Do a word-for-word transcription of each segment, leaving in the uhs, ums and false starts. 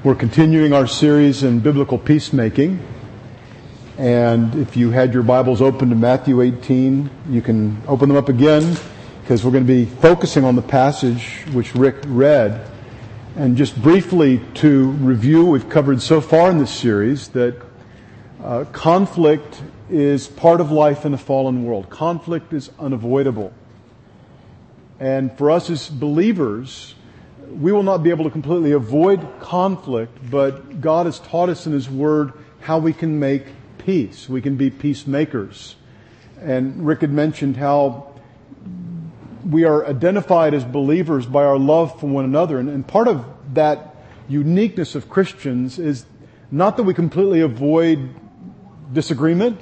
We're continuing our series in biblical peacemaking. And if you had your Bibles open to Matthew eighteen, you can open them up again, because we're going to be focusing on the passage which Rick read. And just briefly to review, we've covered so far in this series that uh, conflict is part of life in a fallen world. Conflict is unavoidable. And for us as believers, we will not be able to completely avoid conflict, but God has taught us in His Word how we can make peace. We can be peacemakers. And Rick had mentioned how we are identified as believers by our love for one another. And, and part of that uniqueness of Christians is not that we completely avoid disagreement,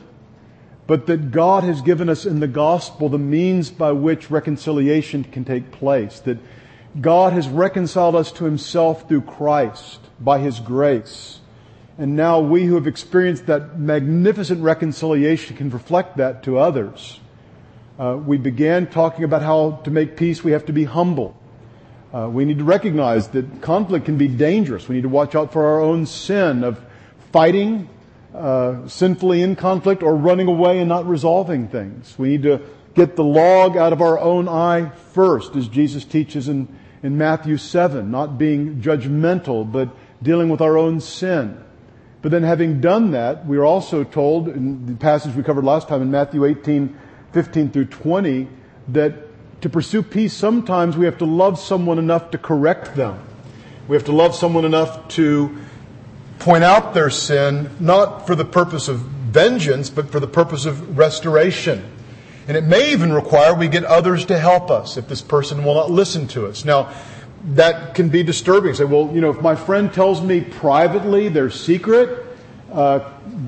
but that God has given us in the gospel the means by which reconciliation can take place. That God has reconciled us to Himself through Christ by His grace. And now we who have experienced that magnificent reconciliation can reflect that to others. Uh, we began talking about how to make peace we have to be humble. Uh, we need to recognize that conflict can be dangerous. We need to watch out for our own sin of fighting uh, sinfully in conflict or running away and not resolving things. We need to get the log out of our own eye first, as Jesus teaches in, in Matthew seven, not being judgmental, but dealing with our own sin. But then having done that, we are also told in the passage we covered last time in Matthew eighteen, fifteen through twenty, that to pursue peace, sometimes we have to love someone enough to correct them. We have to love someone enough to point out their sin, not for the purpose of vengeance, but for the purpose of restoration. And it may even require we get others to help us if this person will not listen to us. Now, that can be disturbing. Say, well, you know, if my friend tells me privately their secret, uh,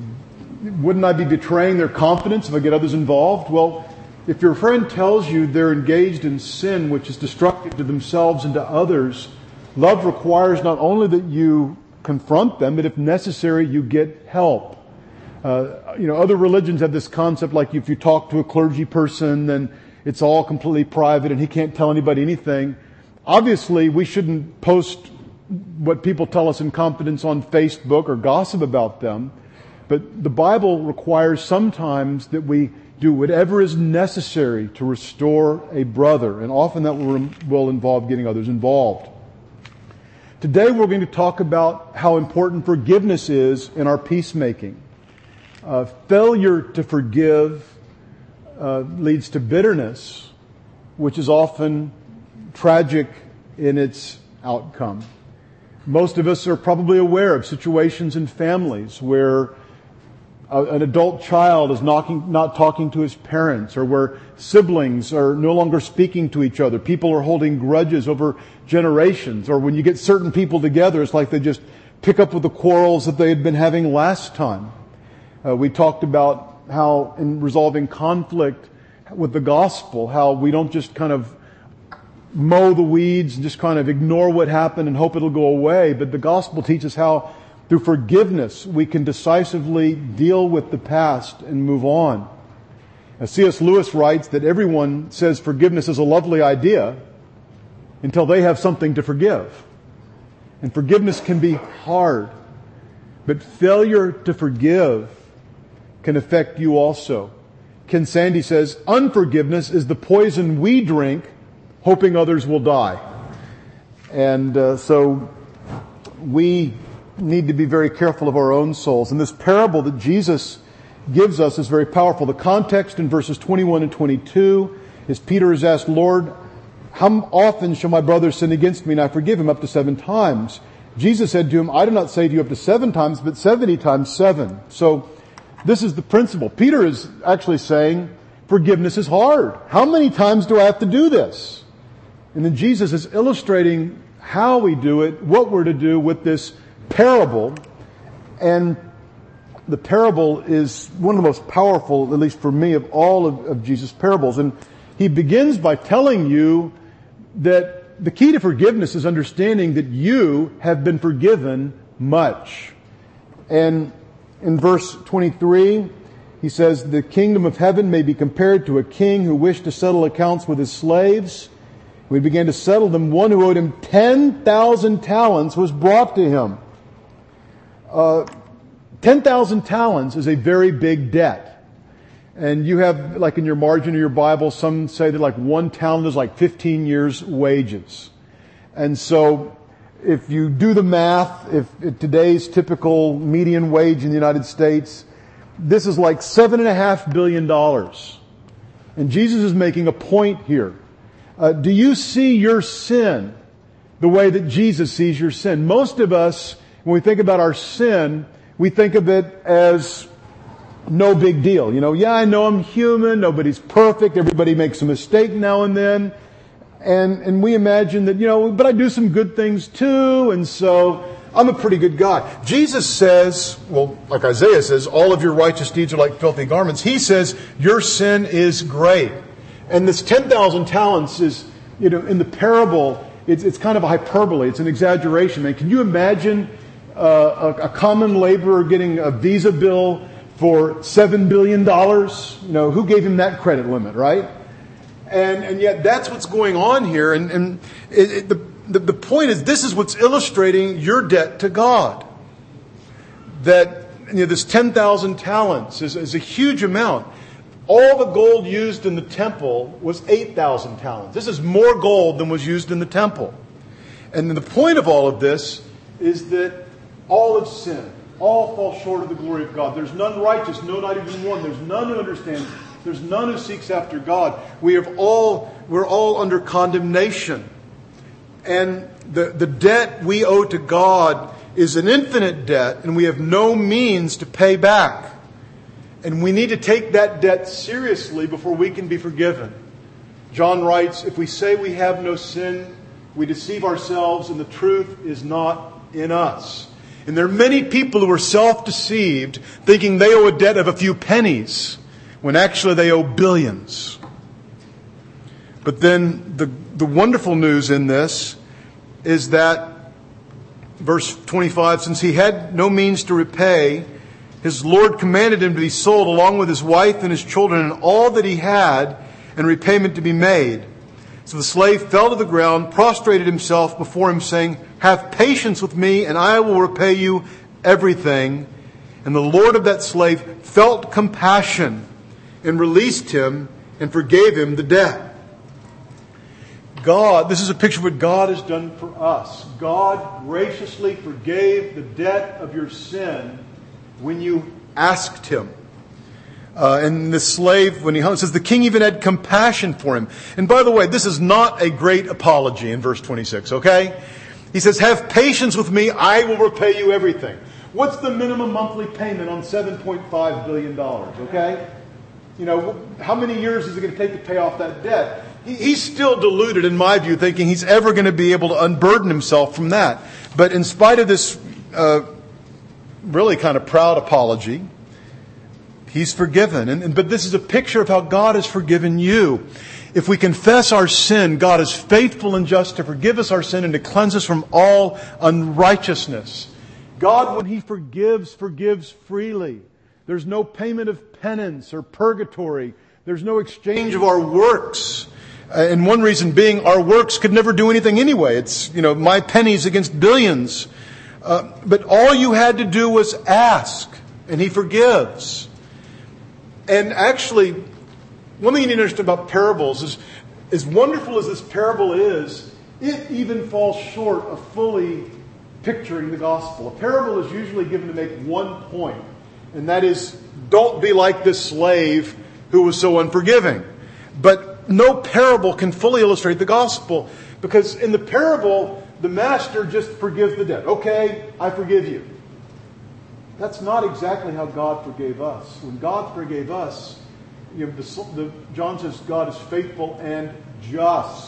wouldn't I be betraying their confidence if I get others involved? Well, if your friend tells you they're engaged in sin which is destructive to themselves and to others, love requires not only that you confront them, but if necessary, you get help. Uh, you know, other religions have this concept like if you talk to a clergy person, then it's all completely private and he can't tell anybody anything. Obviously, we shouldn't post what people tell us in confidence on Facebook or gossip about them. But the Bible requires sometimes that we do whatever is necessary to restore a brother. And often that will, will involve getting others involved. Today we're going to talk about how important forgiveness is in our peacemaking. Uh, failure to forgive uh, leads to bitterness, which is often tragic in its outcome. Most of us are probably aware of situations in families where a, an adult child is knocking, not talking to his parents, or where siblings are no longer speaking to each other. People are holding grudges over generations, or when you get certain people together, it's like they just pick up with the quarrels that they had been having last time. Uh, we talked about how in resolving conflict with the gospel, how we don't just kind of mow the weeds and just kind of ignore what happened and hope it'll go away. But the gospel teaches how through forgiveness we can decisively deal with the past and move on. Now, C S Lewis writes that everyone says forgiveness is a lovely idea until they have something to forgive. And forgiveness can be hard. But failure to forgive can affect you also. Ken Sande says, unforgiveness is the poison we drink hoping others will die. And uh, so we need to be very careful of our own souls. And this parable that Jesus gives us is very powerful. The context in verses twenty-one and twenty-two is Peter is asked, Lord, how often shall my brother sin against me and I forgive him? Up to seven times. Jesus said to him, I do not say to you up to seven times, but seventy times seven. So this is the principle. Peter is actually saying forgiveness is hard. How many times do I have to do this? And then Jesus is illustrating how we do it, what we're to do with this parable. And the parable is one of the most powerful, at least for me, of all of, of Jesus' parables. And he begins by telling you that the key to forgiveness is understanding that you have been forgiven much. And in verse twenty-three, he says, the kingdom of heaven may be compared to a king who wished to settle accounts with his slaves. We began to settle them. One who owed him ten thousand talents was brought to him. Uh, ten thousand talents is a very big debt. And you have, like in your margin of your Bible, some say that like one talent is like fifteen years' wages. And so, if you do the math, if, if today's typical median wage in the United States, this is like seven and a half billion dollars. And Jesus is making a point here. Uh, do you see your sin the way that Jesus sees your sin? Most of us, when we think about our sin, we think of it as no big deal. You know, yeah, I know I'm human. Nobody's perfect. Everybody makes a mistake now and then. And, and we imagine that, you know, but I do some good things too. And so I'm a pretty good guy. Jesus says, well, like Isaiah says, all of your righteous deeds are like filthy garments. He says, your sin is great. And this ten thousand talents is, you know, in the parable, it's, it's kind of a hyperbole. It's an exaggeration. Man, can you imagine uh, a, a common laborer getting a Visa bill for seven billion dollars? You know, who gave him that credit limit, right? And and yet that's what's going on here. And, and it, it, the, the, the point is, this is what's illustrating your debt to God. That, you know, this ten thousand talents is, is a huge amount. All the gold used in the temple was eight thousand talents. This is more gold than was used in the temple. And the point of all of this is that all have sinned. All fall short of the glory of God. There's none righteous, no, not even one. There's none who understands. There's none who seeks after God. We have all, we're all under condemnation. And the, the debt we owe to God is an infinite debt, and we have no means to pay back. And we need to take that debt seriously before we can be forgiven. John writes, if we say we have no sin, we deceive ourselves, and the truth is not in us. And there are many people who are self-deceived, thinking they owe a debt of a few pennies, when actually they owe billions. But then the, the wonderful news in this is that, verse twenty-five, since he had no means to repay, his Lord commanded him to be sold along with his wife and his children and all that he had, and repayment to be made. So the slave fell to the ground, prostrated himself before him, saying, have patience with me, and I will repay you everything. And the Lord of that slave felt compassion and released him and forgave him the debt. God, this is a picture of what God has done for us. God graciously forgave the debt of your sin when you asked Him. Uh, and the slave, when he hung, says the king even had compassion for him. And by the way, this is not a great apology in verse twenty-six, okay? He says, have patience with me, I will repay you everything. What's the minimum monthly payment on seven point five billion dollars, okay? You know, how many years is it going to take to pay off that debt? He, he's still deluded, in my view, thinking he's ever going to be able to unburden himself from that. But in spite of this uh, really kind of proud apology, he's forgiven. And, and but this is a picture of how God has forgiven you. If we confess our sin, God is faithful and just to forgive us our sin and to cleanse us from all unrighteousness. God, when He forgives, forgives freely. There's no payment of penance or purgatory. There's no exchange of our works. Uh, and one reason being, our works could never do anything anyway. It's, you know, my pennies against billions. Uh, but all you had to do was ask, and He forgives. And actually, one thing you need to understand about parables is, as wonderful as this parable is, it even falls short of fully picturing the gospel. A parable is usually given to make one point, and that is, don't be like this slave who was so unforgiving. But no parable can fully illustrate the gospel, because in the parable, the master just forgives the debt. Okay, I forgive you. That's not exactly how God forgave us. When God forgave us, you know, the, the, John says God is faithful and just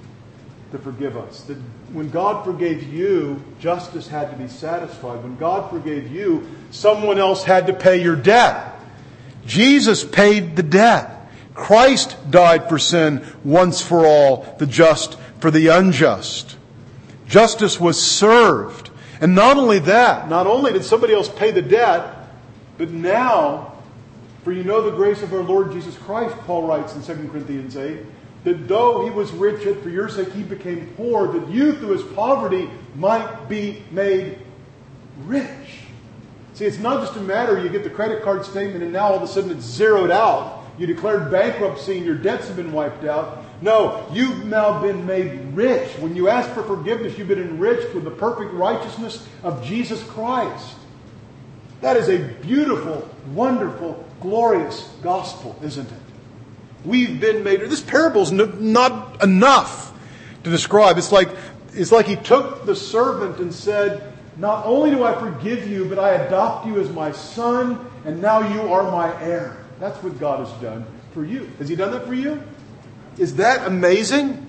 to forgive us. That when God forgave you, justice had to be satisfied. When God forgave you, someone else had to pay your debt. Jesus paid the debt. Christ died for sin once for all, the just for the unjust. Justice was served. And not only that, not only did somebody else pay the debt, but now, for you know the grace of our Lord Jesus Christ, Paul writes in Second Corinthians eight, that though He was rich, yet for your sake He became poor, that you through His poverty might be made rich. See, it's not just a matter you get the credit card statement and now all of a sudden it's zeroed out. You declared bankruptcy and your debts have been wiped out. No, you've now been made rich. When you ask for forgiveness, you've been enriched with the perfect righteousness of Jesus Christ. That is a beautiful, wonderful, glorious gospel, isn't it? We've been made... This parable is not enough to describe. It's like, it's like he took the servant and said, not only do I forgive you, but I adopt you as my son, and now you are my heir. That's what God has done for you. Has He done that for you? Is that amazing?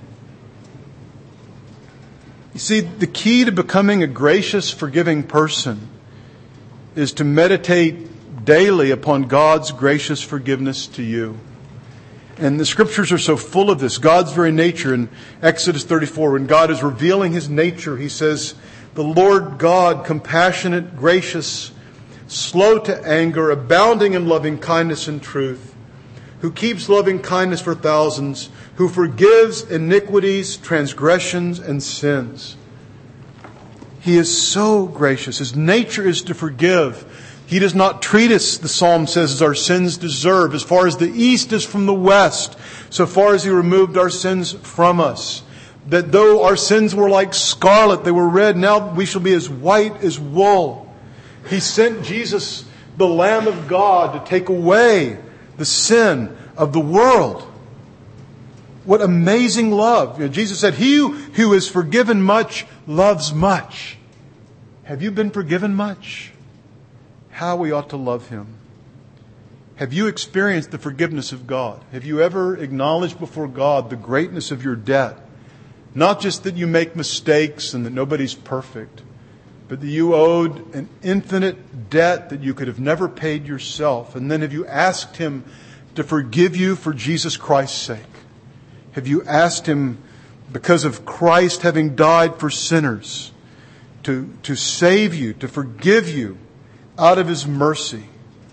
You see, the key to becoming a gracious, forgiving person is to meditate daily upon God's gracious forgiveness to you. And the Scriptures are so full of this. God's very nature in Exodus thirty-four, when God is revealing His nature, He says, "The Lord God, compassionate, gracious, slow to anger, abounding in loving kindness and truth, who keeps loving kindness for thousands, who forgives iniquities, transgressions, and sins." He is so gracious. His nature is to forgive. He does not treat us, the psalm says, as our sins deserve. As far as the east is from the west, so far as He removed our sins from us. That though our sins were like scarlet, they were red, now we shall be as white as wool. He sent Jesus, the Lamb of God, to take away the sin of the world. What amazing love. You know, Jesus said, "He who is forgiven much loves much." Have you been forgiven much? How we ought to love Him. Have you experienced the forgiveness of God? Have you ever acknowledged before God the greatness of your debt? Not just that you make mistakes and that nobody's perfect, but that you owed an infinite debt that you could have never paid yourself. And then have you asked Him to forgive you for Jesus Christ's sake? Have you asked Him, because of Christ having died for sinners, to, to save you, to forgive you out of His mercy?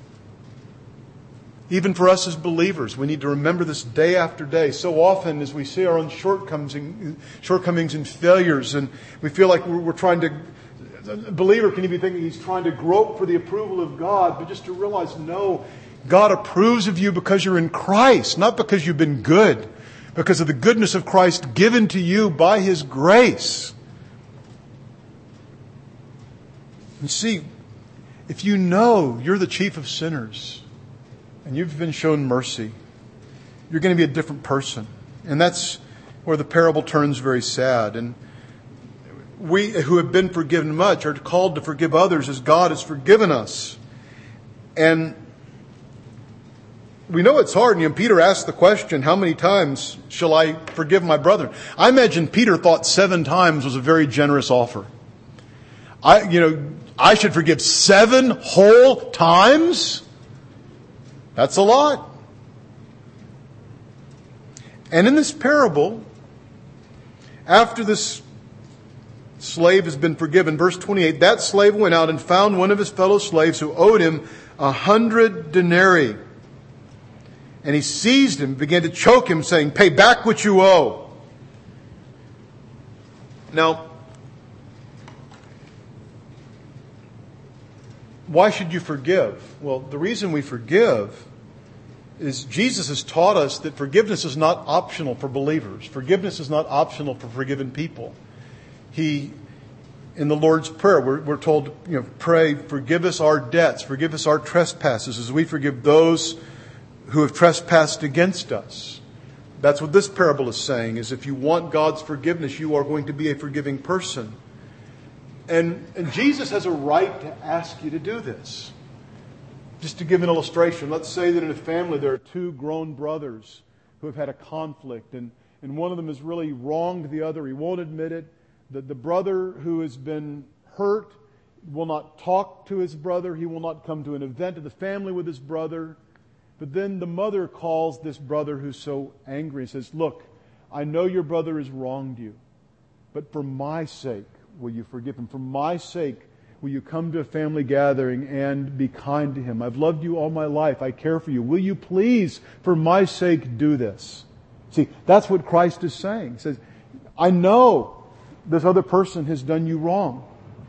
Even for us as believers, we need to remember this day after day. So often as we see our own shortcomings, shortcomings and failures, and we feel like we're, we're trying to... A believer can even think he's trying to grope for the approval of God, but just to realize, no, God approves of you because you're in Christ, not because you've been good, because of the goodness of Christ given to you by His grace. You see, if you know you're the chief of sinners and you've been shown mercy, you're going to be a different person. And that's where the parable turns very sad. And we who have been forgiven much are called to forgive others as God has forgiven us. And we know it's hard. You know, Peter asked the question, how many times shall I forgive my brother? I imagine Peter thought seven times was a very generous offer. I, you know, I should forgive seven whole times? That's a lot. And in this parable, after this slave has been forgiven, verse twenty-eight, that slave went out and found one of his fellow slaves who owed him a hundred denarii. And he seized him, began to choke him, saying, "Pay back what you owe." Now, why should you forgive? Well, the reason we forgive is Jesus has taught us that forgiveness is not optional for believers. Forgiveness is not optional for forgiven people. He, in the Lord's Prayer, we're, we're told, you know, pray, forgive us our debts, forgive us our trespasses as we forgive those who have trespassed against us. That's what this parable is saying, is if you want God's forgiveness, you are going to be a forgiving person. And, and Jesus has a right to ask you to do this. Just to give an illustration, let's say that in a family there are two grown brothers who have had a conflict, and, and one of them has really wronged the other. He won't admit it. The, the brother who has been hurt will not talk to his brother. He will not come to an event of the family with his brother. But then the mother calls this brother who's so angry and says, "Look, I know your brother has wronged you, but for my sake, will you forgive him? For my sake, will you come to a family gathering and be kind to him? I've loved you all my life. I care for you. Will you please, for my sake, do this?" See, that's what Christ is saying. He says, I know this other person has done you wrong.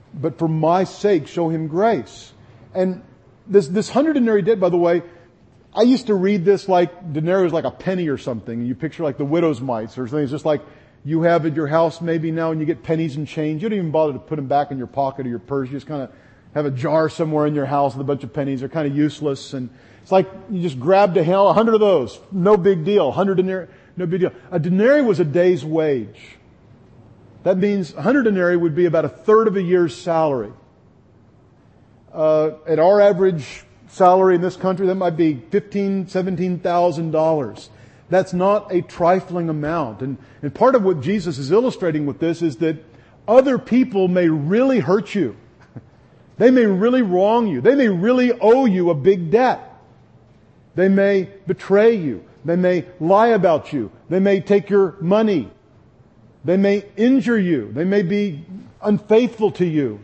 but for my sake show him grace. And this this hundred denarii debt, by the way, I used to read this like denarii was like a penny or something. You picture like the widow's mites or something. It's just like you have at your house maybe now and you get pennies and change. You don't even bother to put them back in your pocket or your purse. You just kind of have a jar somewhere in your house with a bunch of pennies. They're kind of useless. And it's like you just grabbed a hell, a hundred of those. No big deal. Hundred denarii, no big deal. A denarii was a day's wage. That means a hundred denarii would be about a third of a year's salary. Uh, at our average salary in this country, that might be fifteen thousand dollars, seventeen thousand dollars. That's not a trifling amount. And, and part of what Jesus is illustrating with this is that other people may really hurt you. They may really wrong you. They may really owe you a big debt. They may betray you. They may lie about you. They may take your money. They may injure you. They may be unfaithful to you.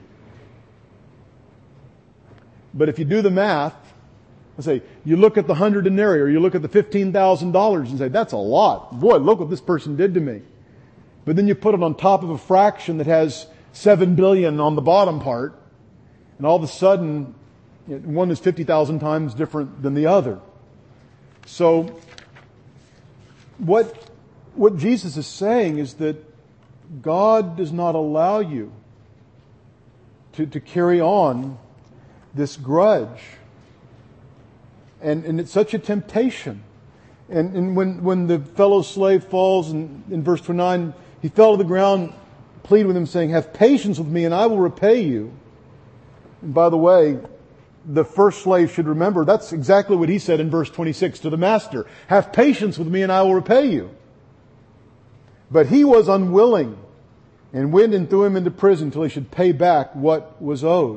But if you do the math, let's say you look at the hundred denarii or you look at the fifteen thousand dollars and say, that's a lot. Boy, look what this person did to me. But then you put it on top of a fraction that has seven billion on the bottom part, and all of a sudden, one is fifty thousand times different than the other. So, what, what Jesus is saying is that God does not allow you to, to carry on this grudge. And, and it's such a temptation. And, and when, when the fellow slave falls, in, in verse twenty-nine, he fell to the ground, pleaded with him, saying, have patience with me and I will repay you. And by the way, the first slave should remember, that's exactly what he said in verse twenty-six to the master. Have patience with me and I will repay you. But he was unwilling and went and threw him into prison till he should pay back what was owed.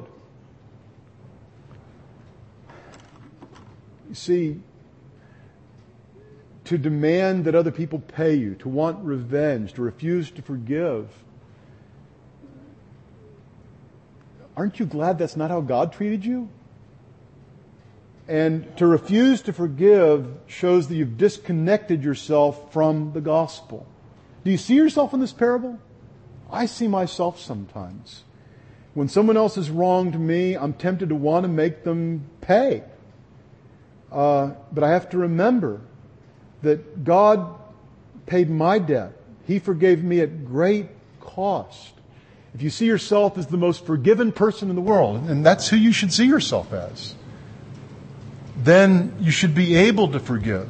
You see, to demand that other people pay you, to want revenge, to refuse to forgive, aren't you glad that's not how God treated you? And to refuse to forgive shows that you've disconnected yourself from the gospel. Do you see yourself in this parable? I see myself sometimes. When someone else has wronged me, I'm tempted to want to make them pay. Uh, but I have to remember that God paid my debt. He forgave me at great cost. If you see yourself as the most forgiven person in the world, and that's who you should see yourself as, then you should be able to forgive.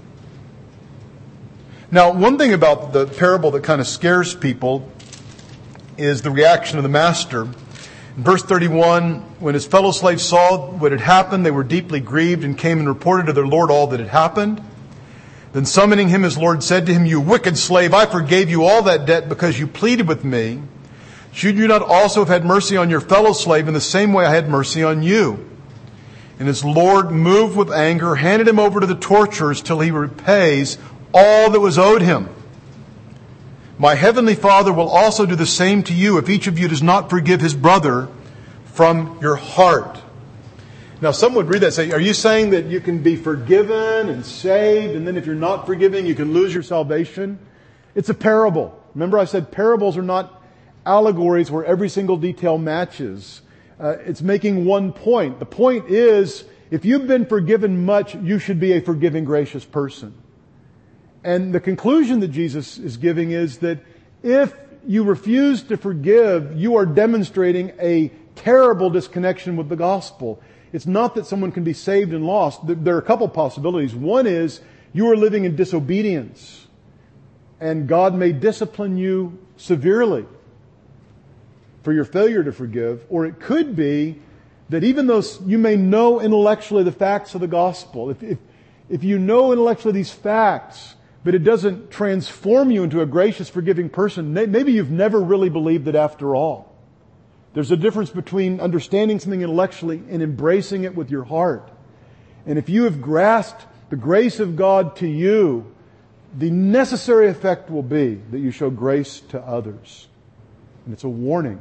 Now, one thing about the parable that kind of scares people is the reaction of the master. In verse thirty-one, when his fellow slaves saw what had happened, they were deeply grieved and came and reported to their Lord all that had happened. Then summoning him, his Lord said to him, you wicked slave, I forgave you all that debt because you pleaded with me. Should you not also have had mercy on your fellow slave in the same way I had mercy on you? And his Lord, moved with anger, handed him over to the torturers till he repays all that was owed him. My heavenly Father will also do the same to you if each of you does not forgive his brother from your heart. Now, some would read that and say, are you saying that you can be forgiven and saved, and then if you're not forgiving, you can lose your salvation? It's a parable. Remember I said parables are not allegories where every single detail matches. Uh, it's making one point. The point is, if you've been forgiven much, you should be a forgiving, gracious person. And the conclusion that Jesus is giving is that if you refuse to forgive, you are demonstrating a terrible disconnection with the gospel. It's not that someone can be saved and lost. There are a couple possibilities. One is you are living in disobedience, and God may discipline you severely for your failure to forgive. Or it could be that even though you may know intellectually the facts of the gospel, if, if, if you know intellectually these facts, but it doesn't transform you into a gracious, forgiving person, maybe you've never really believed it after all. There's a difference between understanding something intellectually and embracing it with your heart. And if you have grasped the grace of God to you, the necessary effect will be that you show grace to others. And it's a warning.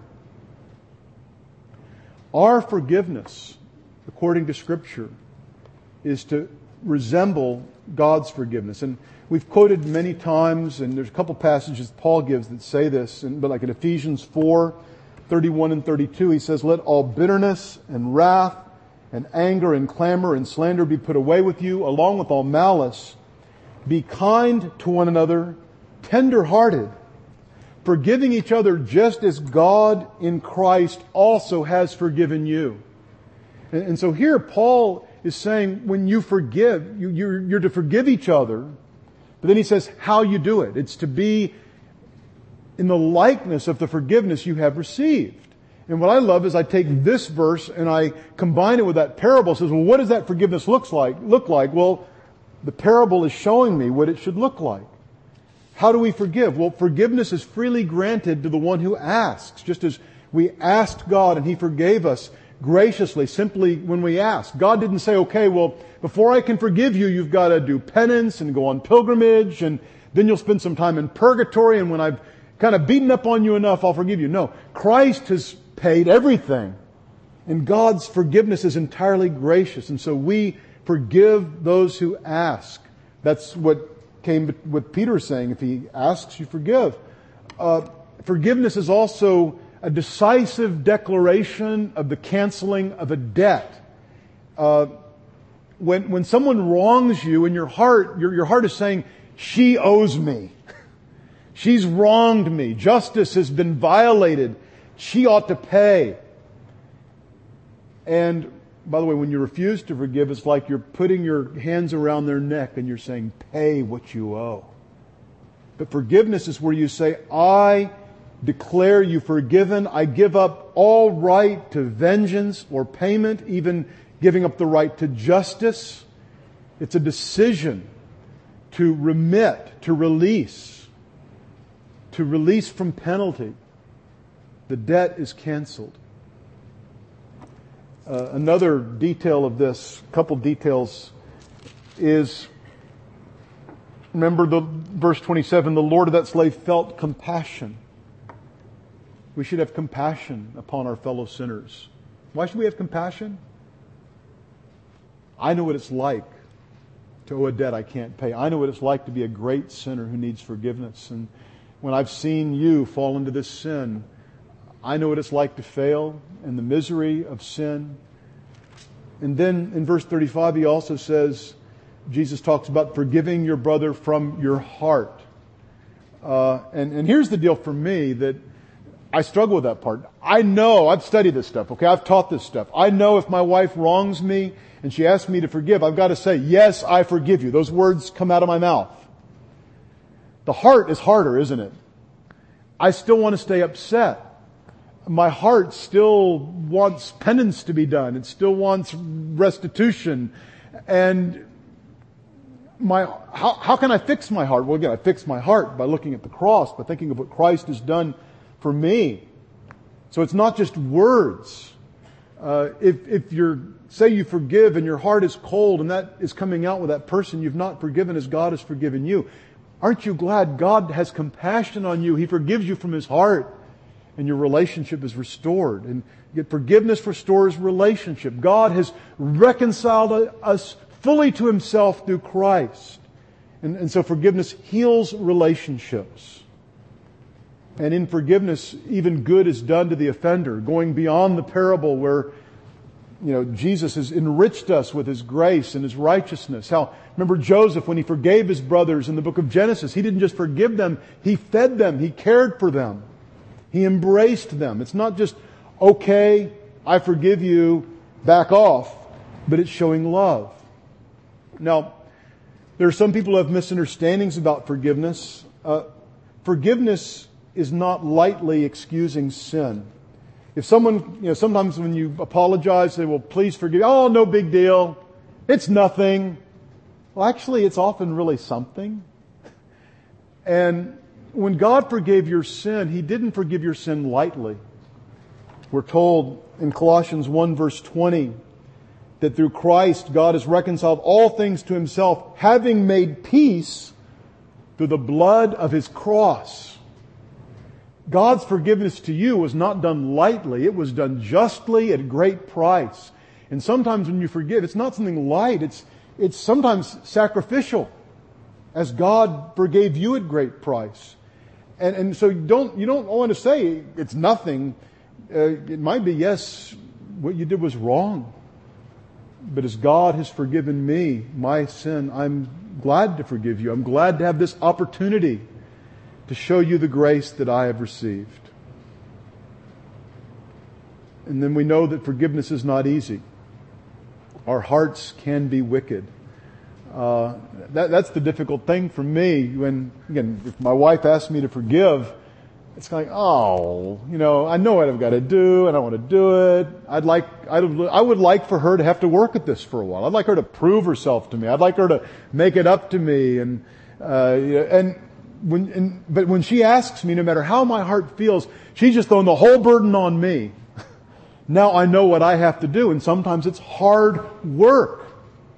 Our forgiveness, according to Scripture, is to resemble God's forgiveness. And we've quoted many times, and there's a couple passages Paul gives that say this, and, but like in Ephesians four, thirty-one and thirty-two, he says, "Let all bitterness and wrath and anger and clamor and slander be put away with you, along with all malice. Be kind to one another, tender-hearted, forgiving each other just as God in Christ also has forgiven you." And, and so here Paul is saying when you forgive, you, you're, you're to forgive each other. But then he says how you do it. It's to be in the likeness of the forgiveness you have received. And what I love is I take this verse and I combine it with that parable. It says, well, what does that forgiveness looks like, look like? Well, the parable is showing me what it should look like. How do we forgive? Well, forgiveness is freely granted to the one who asks. Just as we asked God and He forgave us graciously simply when we asked. God didn't say, okay, well, before I can forgive you, you've got to do penance and go on pilgrimage, and then you'll spend some time in purgatory, and when I've kind of beaten up on you enough, I'll forgive you. No, Christ has paid everything. And God's forgiveness is entirely gracious. And so we forgive those who ask. That's what came with Peter saying, if he asks, you forgive. Uh, forgiveness is also a decisive declaration of the canceling of a debt. Uh, when, when someone wrongs you in your heart, your, your heart is saying, she owes me. She's wronged me. Justice has been violated. She ought to pay. And by the way, when you refuse to forgive, it's like you're putting your hands around their neck and you're saying, pay what you owe. But forgiveness is where you say, I declare you forgiven. I give up all right to vengeance or payment, even giving up the right to justice. It's a decision to remit, to release, to release from penalty. The debt is canceled. Uh, another detail of this, couple details, is, remember the verse twenty-seven, the Lord of that slave felt compassion. We should have compassion upon our fellow sinners. Why should we have compassion? I know what it's like to owe a debt I can't pay. I know what it's like to be a great sinner who needs forgiveness. And when I've seen you fall into this sin, I know what it's like to fail and the misery of sin. And then in verse thirty-five, he also says, Jesus talks about forgiving your brother from your heart. Uh, and, and here's the deal for me, that I struggle with that part. I know, I've studied this stuff, okay? I've taught this stuff. I know if my wife wrongs me and she asks me to forgive, I've got to say, yes, I forgive you. Those words come out of my mouth. The heart is harder, isn't it? I still want to stay upset. My heart still wants penance to be done. It still wants restitution. And my how, how can I fix my heart? Well, again, I fix my heart by looking at the cross, by thinking of what Christ has done for me. So it's not just words. Uh, if if you're say you forgive and your heart is cold and that is coming out with that person you've not forgiven as God has forgiven you, aren't you glad God has compassion on you? He forgives you from His heart. And your relationship is restored. And yet forgiveness restores relationship. God has reconciled us fully to Himself through Christ. And, and so forgiveness heals relationships. And in forgiveness, even good is done to the offender, going beyond the parable where, you know, Jesus has enriched us with His grace and His righteousness. How, remember Joseph, when he forgave his brothers in the book of Genesis, he didn't just forgive them, he fed them, he cared for them. He embraced them. It's not just, okay, I forgive you, back off, but it's showing love. Now, there are some people who have misunderstandings about forgiveness. Uh, forgiveness is not lightly excusing sin. If someone, you know, sometimes when you apologize, they will please forgive. Oh, no big deal. It's nothing. Well, actually, it's often really something. And when God forgave your sin, He didn't forgive your sin lightly. We're told in Colossians one verse twenty that through Christ God has reconciled all things to Himself, having made peace through the blood of His cross. God's forgiveness to you was not done lightly. It was done justly at great price. And sometimes when you forgive, it's not something light. It's, it's sometimes sacrificial, as God forgave you at great price. And, and so you don't, you don't want to say it's nothing Uh, it might be, yes, what you did was wrong. But as God has forgiven me, my sin, I'm glad to forgive you. I'm glad to have this opportunity to show you the grace that I have received. And then we know that forgiveness is not easy. Our hearts can be wicked. Uh, that, that's the difficult thing for me. When, again, if my wife asks me to forgive, it's kind of like, oh, you know, I know what I've got to do, and I want to do it. I'd like, I'd, I would like for her to have to work at this for a while. I'd like her to prove herself to me. I'd like her to make it up to me. And, uh, and when, and, but when she asks me, no matter how my heart feels, she's just throwing the whole burden on me. Now I know what I have to do, and sometimes it's hard work.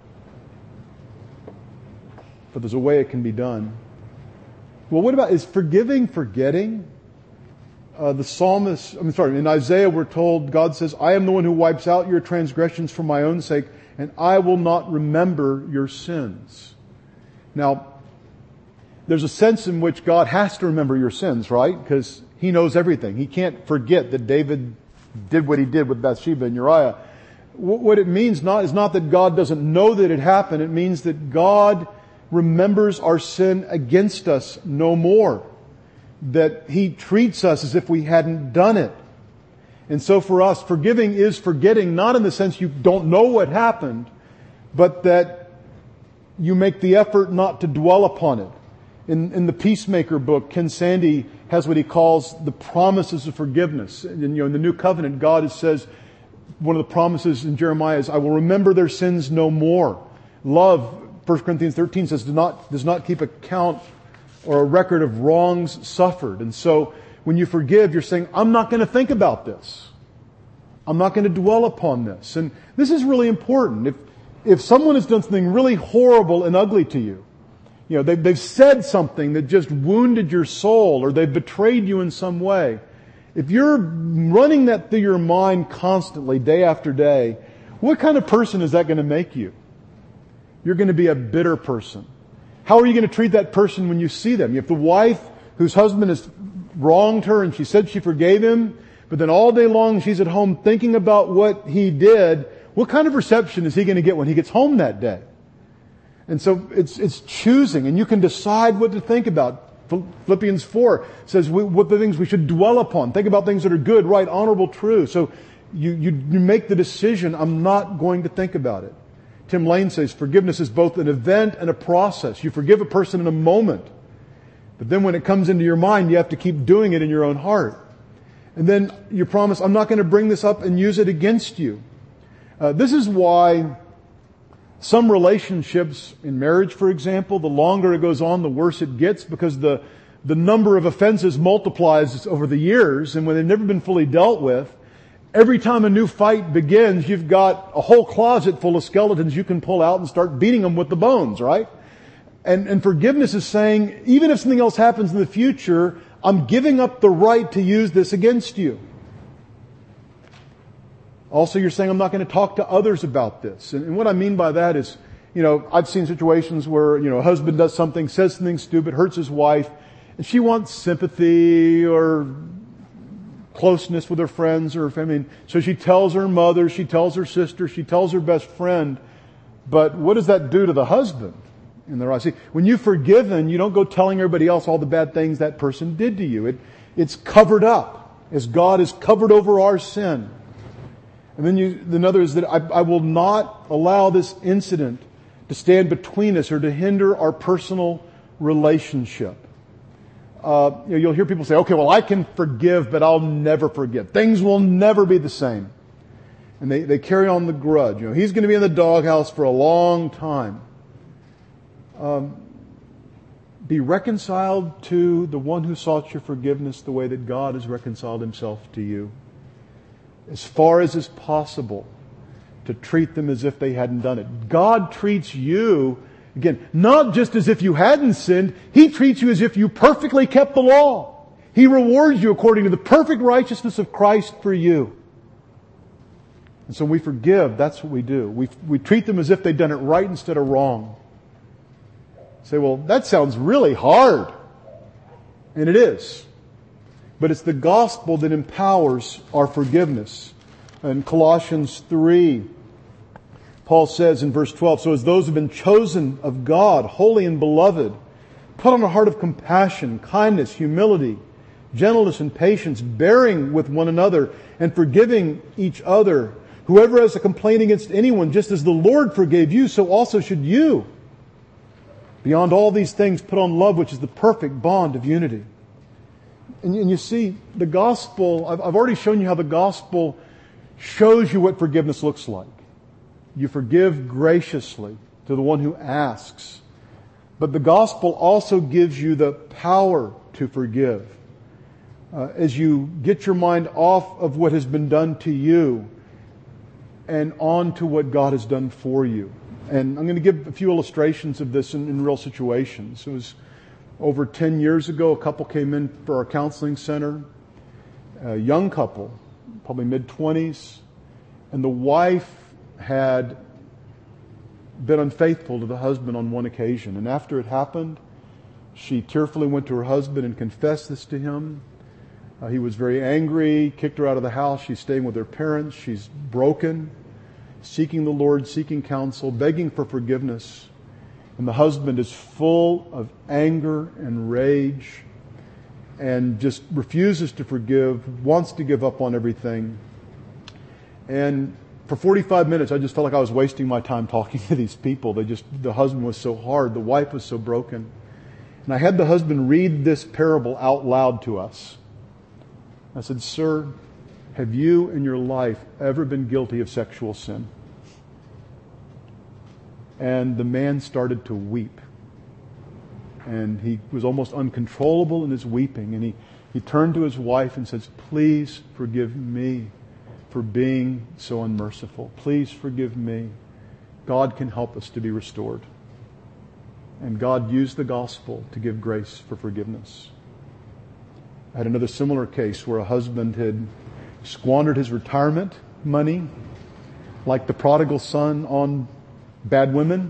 But there's a way it can be done. Well, what about, is forgiving forgetting? Uh, the psalmist, I'm sorry, in Isaiah we're told, God says, I am the one who wipes out your transgressions for my own sake, and I will not remember your sins. Now, there's a sense in which God has to remember your sins, right? Because He knows everything. He can't forget that David did what he did with Bathsheba and Uriah. What it means not is not that God doesn't know that it happened. It means that God remembers our sin against us no more. That He treats us as if we hadn't done it. And so for us, forgiving is forgetting, not in the sense you don't know what happened, but that you make the effort not to dwell upon it. In, in the Peacemaker book, Ken Sande has what he calls the promises of forgiveness. And, you know, in the New Covenant, God says, one of the promises in Jeremiah is, I will remember their sins no more. Love, First Corinthians thirteen says, does not, does not keep account or a record of wrongs suffered. And so when you forgive, you're saying, I'm not going to think about this. I'm not going to dwell upon this. And this is really important. If, if someone has done something really horrible and ugly to you, you know, they've, they've said something that just wounded your soul, or they've betrayed you in some way, if you're running that through your mind constantly, day after day, what kind of person is that going to make you? You're going to be a bitter person. How are you going to treat that person when you see them? If the wife whose husband has wronged her and she said she forgave him, but then all day long she's at home thinking about what he did, what kind of reception is he going to get when he gets home that day? And so it's it's choosing, and you can decide what to think about. Philippians four says we, what the things we should dwell upon. Think about things that are good, right, honorable, true. So you, you, you make the decision, I'm not going to think about it. Tim Lane says forgiveness is both an event and a process. You forgive a person in a moment, but then when it comes into your mind, you have to keep doing it in your own heart. And then you promise, I'm not going to bring this up and use it against you. Uh, this is why some relationships in marriage, for example, the longer it goes on, the worse it gets, because the, the number of offenses multiplies over the years, and when they've never been fully dealt with, every time a new fight begins, you've got a whole closet full of skeletons you can pull out and start beating them with the bones, right? And, and forgiveness is saying, even if something else happens in the future, I'm giving up the right to use this against you. Also, you're saying, I'm not going to talk to others about this. And, and what I mean by that is, you know, I've seen situations where, you know, a husband does something, says something stupid, hurts his wife, and she wants sympathy or closeness with her friends or her family. So she tells her mother, she tells her sister, she tells her best friend. But what does that do to the husband in their eyes? See, when you've forgiven, you don't go telling everybody else all the bad things that person did to you. It, it's covered up as God has covered over our sin. And then you, another is that I, I will not allow this incident to stand between us or to hinder our personal relationship. Uh, you know, you'll hear people say, okay, well, I can forgive, but I'll never forgive. Things will never be the same. And they, they carry on the grudge. You know, he's going to be in the doghouse for a long time. Um, be reconciled to the one who sought your forgiveness the way that God has reconciled Himself to you. As far as is possible, to treat them as if they hadn't done it. God treats you, again, not just as if you hadn't sinned. He treats you as if you perfectly kept the law. He rewards you according to the perfect righteousness of Christ for you. And so we forgive. That's what we do. We, we treat them as if they'd done it right instead of wrong. Say, well, that sounds really hard. And it is. But it's the gospel that empowers our forgiveness. In Colossians three, Paul says in verse twelve, "So as those who have been chosen of God, holy and beloved, put on a heart of compassion, kindness, humility, gentleness, and patience, bearing with one another and forgiving each other. Whoever has a complaint against anyone, just as the Lord forgave you, so also should you. Beyond all these things, put on love, which is the perfect bond of unity." And, and you see, the gospel, I've, I've already shown you how the gospel shows you what forgiveness looks like. You forgive graciously to the one who asks. But the gospel also gives you the power to forgive. Uh, as you get your mind off of what has been done to you and on to what God has done for you. And I'm going to give a few illustrations of this in, in real situations. It was over ten years ago, a couple came in for our counseling center, a young couple, probably mid-twenties, and the wife had been unfaithful to the husband on one occasion. And after it happened, she tearfully went to her husband and confessed this to him. Uh, he was very angry, kicked her out of the house. She's staying with her parents. She's broken, seeking the Lord, seeking counsel, begging for forgiveness. And the husband is full of anger and rage and just refuses to forgive, wants to give up on everything. And for forty-five minutes, I just felt like I was wasting my time talking to these people. They just, the husband was so hard, the wife was so broken. And I had the husband read this parable out loud to us. I said, "Sir, have you in your life ever been guilty of sexual sin?" And the man started to weep. And he was almost uncontrollable in his weeping. And he, he turned to his wife and says, "Please forgive me for being so unmerciful. Please forgive me. God can help us to be restored." And God used the gospel to give grace for forgiveness. I had another similar case where a husband had squandered his retirement money, like the prodigal son, on bad women.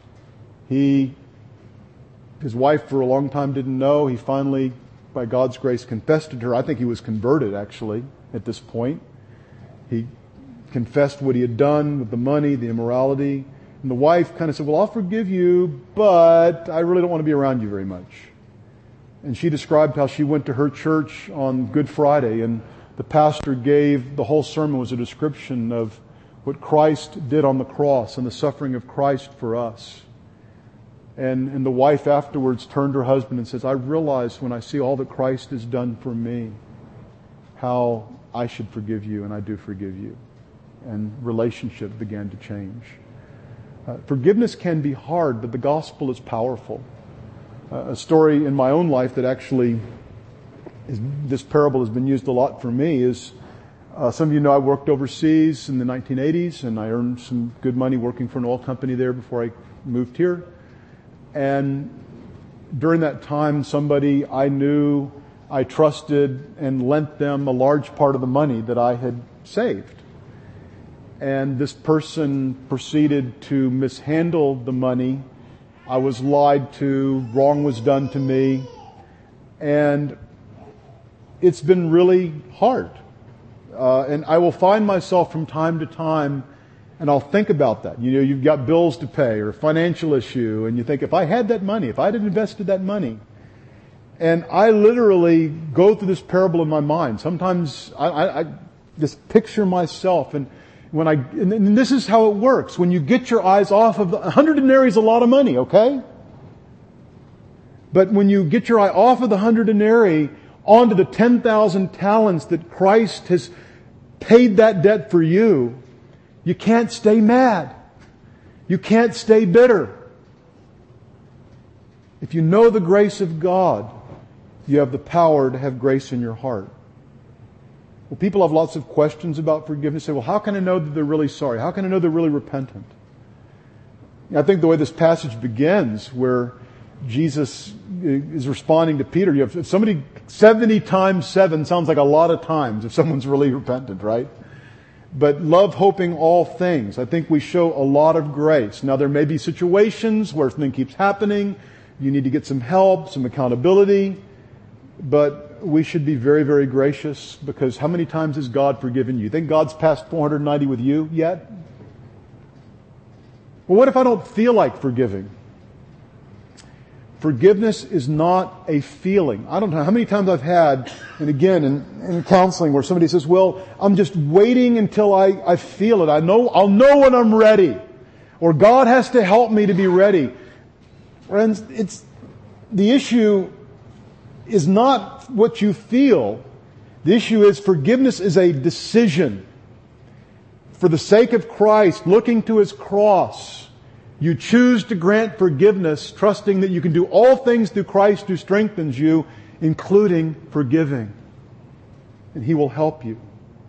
He, his wife for a long time didn't know. He finally, by God's grace, confessed to her. I think he was converted, actually, at this point. He confessed what he had done with the money, the immorality. And the wife kind of said, "Well, I'll forgive you, but I really don't want to be around you very much." And she described how she went to her church on Good Friday, and the pastor gave, the whole sermon was a description of what Christ did on the cross and the suffering of Christ for us. And, and the wife afterwards turned to her husband and says, "I realize when I see all that Christ has done for me, how I should forgive you, and I do forgive you." And relationship began to change. Uh, forgiveness can be hard, but the gospel is powerful. Uh, a story in my own life that actually is, this parable has been used a lot for me is, uh, some of you know I worked overseas in the nineteen eighties, and I earned some good money working for an oil company there before I moved here. And during that time, somebody I knew, I trusted, and lent them a large part of the money that I had saved. And this person proceeded to mishandle the money. I was lied to, wrong was done to me, and it's been really hard. Uh, and I will find myself from time to time, and I'll think about that. You know, you've got bills to pay or a financial issue, and you think, if I had that money, if I had invested that money. And I literally go through this parable in my mind. Sometimes I, I, I just picture myself, and when I, and this is how it works. When you get your eyes off of the, a hundred denarii is a lot of money, okay? But when you get your eye off of the hundred denarii onto the ten thousand talents that Christ has paid that debt for you, you can't stay mad. You can't stay bitter. If you know the grace of God, you have the power to have grace in your heart. Well, people have lots of questions about forgiveness. Say, well, how can I know that they're really sorry? How can I know they're really repentant? I think the way this passage begins, where Jesus is responding to Peter, you have, if somebody, seventy times seven sounds like a lot of times if someone's really repentant, right? But love hoping all things. I think we show a lot of grace. Now, there may be situations where something keeps happening. You need to get some help, some accountability. But we should be very, very gracious, because how many times has God forgiven you? Think God's passed four hundred ninety with you yet? Well, what if I don't feel like forgiving? Forgiveness is not a feeling. I don't know how many times I've had, and again in, in counseling, where somebody says, well, I'm just waiting until I, I feel it. I know, I'll know when I'm ready. Or God has to help me to be ready. Friends, it's, the issue is not what you feel. The issue is forgiveness is a decision. For the sake of Christ, looking to His cross, you choose to grant forgiveness, trusting that you can do all things through Christ who strengthens you, including forgiving. And He will help you.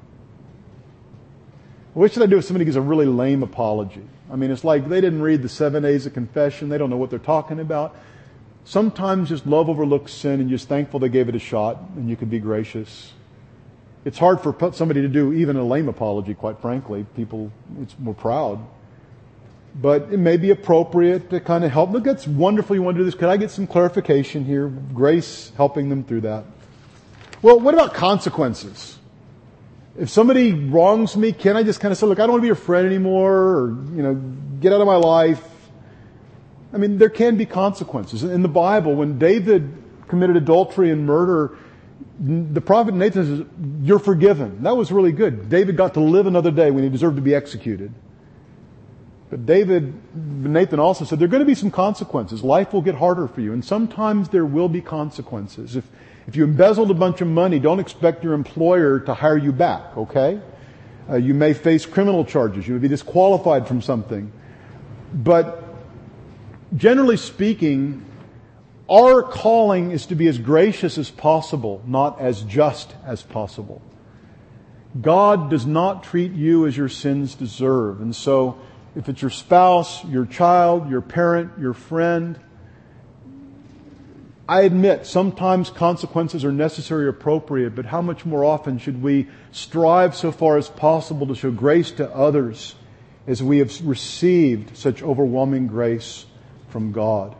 What should I do if somebody gives a really lame apology? I mean, it's like they didn't read the seven A's of confession. They don't know what they're talking about. Sometimes just love overlooks sin, and you're just thankful they gave it a shot, and you can be gracious. It's hard for somebody to do even a lame apology, quite frankly. People, it's more proud. But it may be appropriate to kind of help. Look, that's wonderful you want to do this. Could I get some clarification here? Grace helping them through that. Well, what about consequences? If somebody wrongs me, can I just kind of say, look, I don't want to be your friend anymore, or, you know, get out of my life? I mean, there can be consequences. In the Bible, when David committed adultery and murder, the prophet Nathan says, you're forgiven. That was really good. David got to live another day when he deserved to be executed. But David, Nathan also said, there are going to be some consequences. Life will get harder for you. And sometimes there will be consequences. If, if you embezzled a bunch of money, don't expect your employer to hire you back, okay? Uh, you may face criminal charges. You may be disqualified from something. But generally speaking, our calling is to be as gracious as possible, not as just as possible. God does not treat you as your sins deserve. And so, if it's your spouse, your child, your parent, your friend, I admit sometimes consequences are necessary or appropriate, but how much more often should we strive so far as possible to show grace to others as we have received such overwhelming grace from God?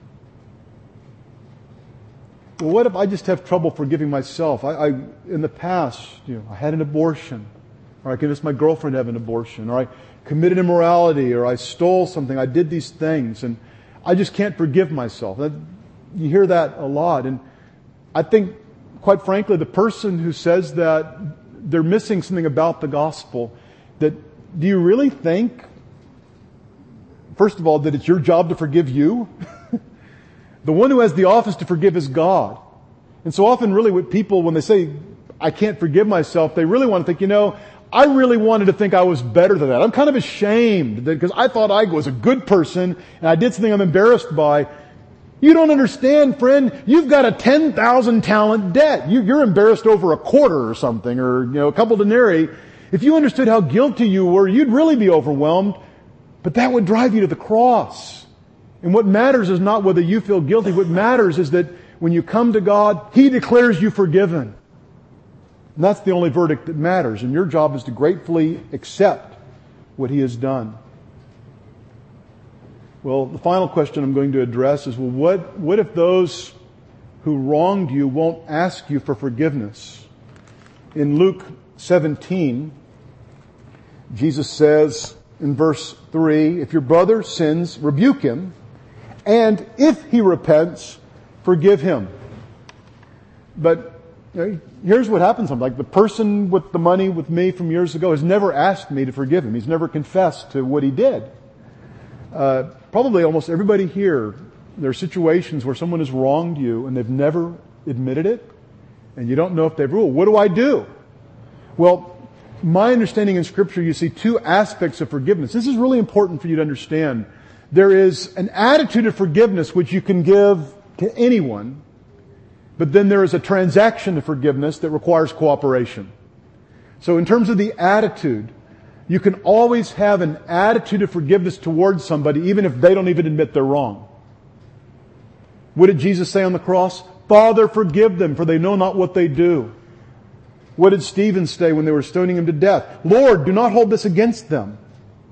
Well, what if I just have trouble forgiving myself? I, I in the past, you know, I had an abortion, or I convinced my girlfriend to have an abortion, or I committed immorality, or I stole something. I did these things, and I just can't forgive myself. That, you hear that a lot, and I think, quite frankly, the person who says that, they're missing something about the gospel. That, do you really think, first of all, that it's your job to forgive you? The one who has the office to forgive is God. And so often really what people, when they say, I can't forgive myself, they really want to think, you know, I really wanted to think I was better than that. I'm kind of ashamed because I thought I was a good person and I did something I'm embarrassed by. You don't understand, friend. You've got a ten thousand talent debt. You, you're embarrassed over a quarter or something, or, you know, a couple denarii. If you understood how guilty you were, you'd really be overwhelmed. But that would drive you to the cross. And what matters is not whether you feel guilty. What matters is that when you come to God, He declares you forgiven. And that's the only verdict that matters. And your job is to gratefully accept what He has done. Well, the final question I'm going to address is, well, what, what if those who wronged you won't ask you for forgiveness? In Luke seventeen, Jesus says in verse three, if your brother sins, rebuke him, and if he repents, forgive him. But you know, here's what happens. I'm like, the person with the money with me from years ago has never asked me to forgive him. He's never confessed to what he did. Uh, probably almost everybody here, there are situations where someone has wronged you and they've never admitted it, and you don't know if they've ruled. What do I do? Well, my understanding in Scripture, you see two aspects of forgiveness. This is really important for you to understand. There is an attitude of forgiveness which you can give to anyone, but then there is a transaction of forgiveness that requires cooperation. So in terms of the attitude, you can always have an attitude of forgiveness towards somebody even if they don't even admit they're wrong. What did Jesus say on the cross? Father, forgive them, for they know not what they do. What did Stephen say when they were stoning him to death? Lord, do not hold this against them.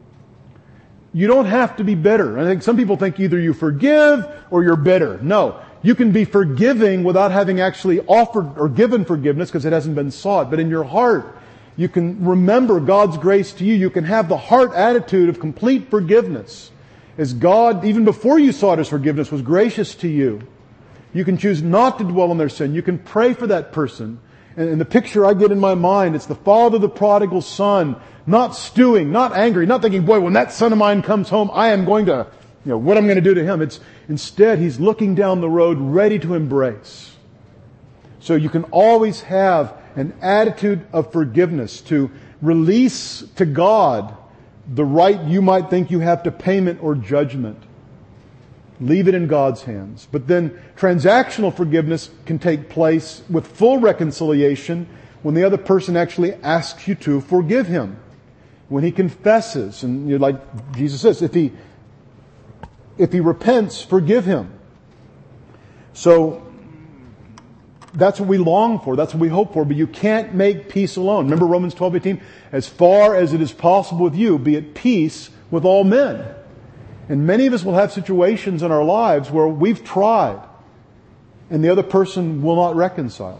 You don't have to be bitter. I think some people think either you forgive or you're bitter. No. you can be forgiving without having actually offered or given forgiveness because it hasn't been sought. But in your heart, you can remember God's grace to you. You can have the heart attitude of complete forgiveness. As God, even before you sought His forgiveness, was gracious to you. You can choose not to dwell on their sin. You can pray for that person. And, and the picture I get in my mind, it's the father of the prodigal son, not stewing, not angry, not thinking, boy, when that son of mine comes home, I am going to, you know, what I'm going to do to him. It's instead, he's looking down the road ready to embrace. So you can always have an attitude of forgiveness, to release to God the right you might think you have to payment or judgment. Leave it in God's hands. But then transactional forgiveness can take place with full reconciliation when the other person actually asks you to forgive him. When he confesses, and you're like Jesus says, if he if he repents, forgive him. So that's what we long for. That's what we hope for. But you can't make peace alone. Remember Romans twelve eighteen? As far as it is possible with you, be at peace with all men. And many of us will have situations in our lives where we've tried and the other person will not reconcile.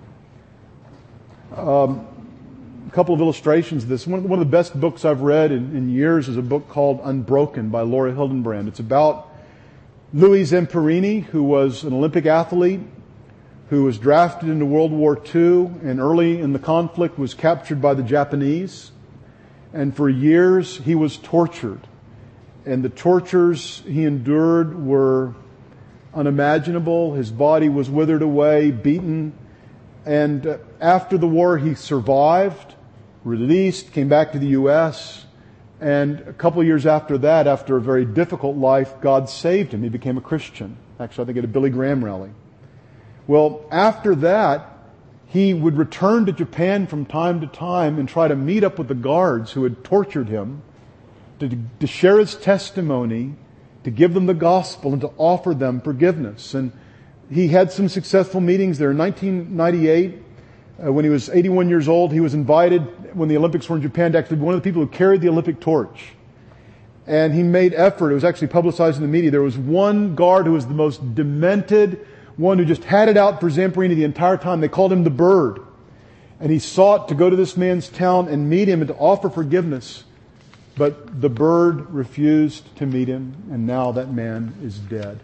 Um, a couple of illustrations of this. One, one of the best books I've read in, in years is a book called Unbroken by Laura Hildenbrand. It's about Louis Zamperini, who was an Olympic athlete who was drafted into World War Two and early in the conflict was captured by the Japanese. And for years he was tortured. And the tortures he endured were unimaginable. His body was withered away, beaten. And after the war he survived, released, came back to the U S And a couple of years after that, after a very difficult life, God saved him. He became a Christian. Actually, I think at a Billy Graham rally. Well, after that, he would return to Japan from time to time and try to meet up with the guards who had tortured him, to, to share his testimony, to give them the gospel, and to offer them forgiveness. And he had some successful meetings there. In nineteen ninety-eight, uh, when he was eighty-one years old, he was invited, when the Olympics were in Japan, to actually be one of the people who carried the Olympic torch. And he made effort. It was actually publicized in the media. There was one guard who was the most demented, one who just had it out for Zamperini the entire time. They called him the Bird. And he sought to go to this man's town and meet him and to offer forgiveness. But the Bird refused to meet him, and now that man is dead.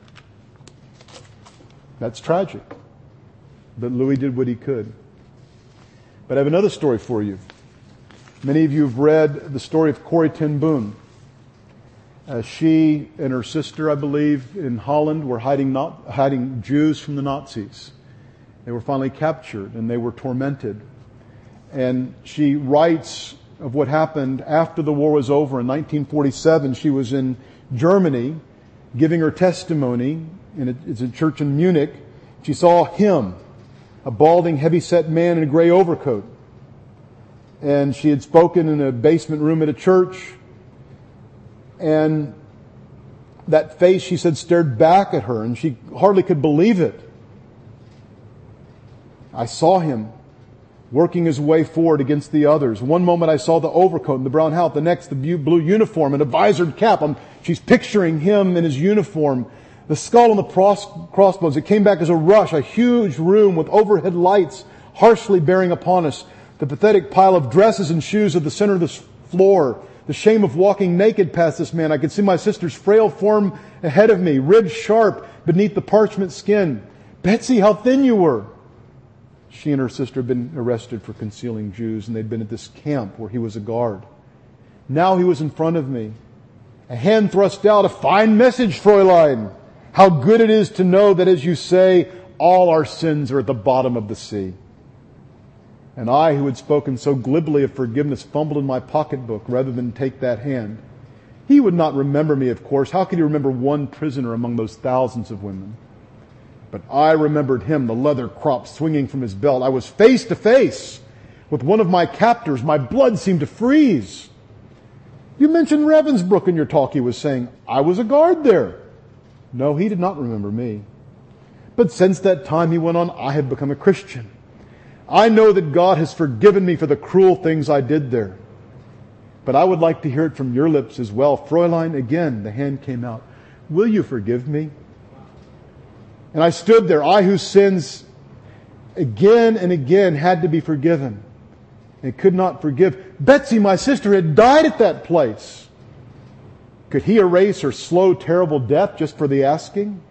That's tragic. But Louis did what he could. But I have another story for you. Many of you have read the story of Corrie ten Boom. Uh, she and her sister, I believe, in Holland were hiding not, hiding Jews from the Nazis. They were finally captured and they were tormented. And she writes of what happened after the war was over in nineteen forty-seven. She was in Germany giving her testimony, and it, it's a church in Munich. She saw him, a balding, heavy-set man in a gray overcoat. And she had spoken in a basement room at a church. And that face, she said, stared back at her, and she hardly could believe it. I saw him working his way forward against the others. One moment I saw the overcoat and the brown hat, the next the blue uniform and a visored cap. I'm, she's picturing him in his uniform. The skull and the cross, crossbones. It came back as a rush, a huge room with overhead lights harshly bearing upon us. The pathetic pile of dresses and shoes at the center of the floor. The shame of walking naked past this man. I could see my sister's frail form ahead of me, ribs sharp beneath the parchment skin. Betsy, how thin you were. She and her sister had been arrested for concealing Jews, and they'd been at this camp where he was a guard. Now he was in front of me. A hand thrust out, a fine message, Fräulein. How good it is to know that, as you say, all our sins are at the bottom of the sea. And I, who had spoken so glibly of forgiveness, fumbled in my pocketbook rather than take that hand. He would not remember me, of course. How could he remember one prisoner among those thousands of women? But I remembered him, the leather crop swinging from his belt. I was face to face with one of my captors. My blood seemed to freeze. You mentioned Ravensbrück in your talk, he was saying. I was a guard there. No, he did not remember me. But since that time, he went on, I have become a Christian. I know that God has forgiven me for the cruel things I did there. But I would like to hear it from your lips as well. Fräulein, again, the hand came out. Will you forgive me? And I stood there, I whose sins again and again had to be forgiven, and could not forgive. Betsy, my sister, had died at that place. Could He erase her slow, terrible death just for the asking?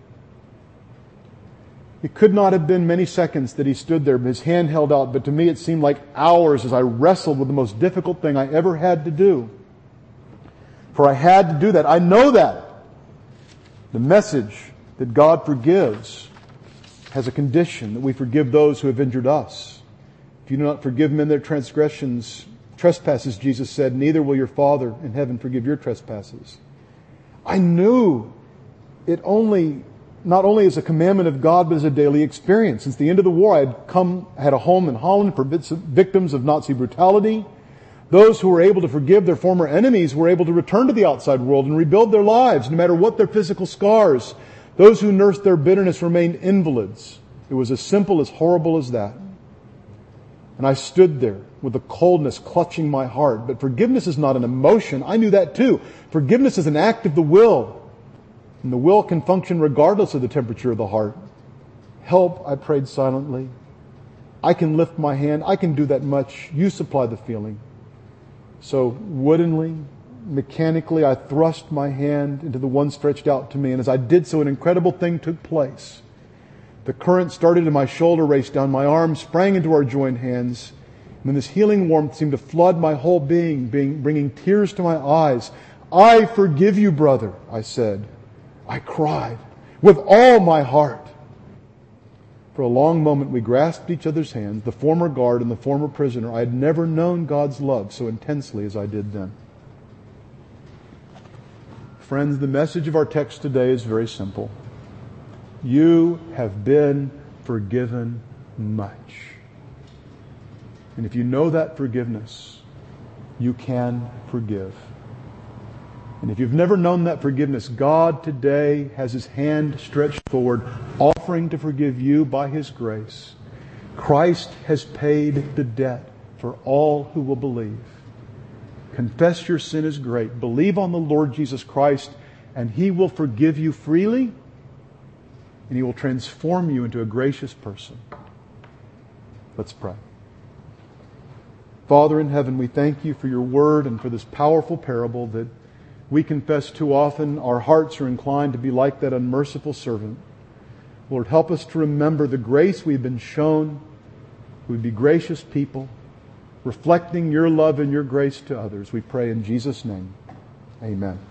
It could not have been many seconds that he stood there, his hand held out, but to me it seemed like hours as I wrestled with the most difficult thing I ever had to do. For I had to do that. I know that. The message that God forgives has a condition, that we forgive those who have injured us. If you do not forgive men their transgressions, trespasses, Jesus said, neither will your Father in heaven forgive your trespasses. I knew it only, not only as a commandment of God, but as a daily experience. Since the end of the war, I had come, had a home in Holland for victims of Nazi brutality. Those who were able to forgive their former enemies were able to return to the outside world and rebuild their lives, no matter what their physical scars. Those who nursed their bitterness remained invalids. It was as simple, as horrible as that. And I stood there with the coldness clutching my heart. But forgiveness is not an emotion. I knew that too. Forgiveness is an act of the will. And the will can function regardless of the temperature of the heart. Help, I prayed silently. I can lift my hand. I can do that much. You supply the feeling. So woodenly, mechanically, I thrust my hand into the one stretched out to me. And as I did so, an incredible thing took place. The current started in my shoulder, raced down my arm, sprang into our joined hands. And then this healing warmth seemed to flood my whole being, being, bringing tears to my eyes. I forgive you, brother, I said. I cried with all my heart. For a long moment we grasped each other's hands, the former guard and the former prisoner. I had never known God's love so intensely as I did then. Friends, the message of our text today is very simple. You have been forgiven much. And if you know that forgiveness, you can forgive. And if you've never known that forgiveness, God today has His hand stretched forward, offering to forgive you by His grace. Christ has paid the debt for all who will believe. Confess your sin is great. Believe on the Lord Jesus Christ, and He will forgive you freely, and He will transform you into a gracious person. Let's pray. Father in heaven, we thank You for Your word and for this powerful parable that we confess too often our hearts are inclined to be like that unmerciful servant. Lord, help us to remember the grace we've been shown. We'd be gracious people, reflecting Your love and Your grace to others. We pray in Jesus' name. Amen.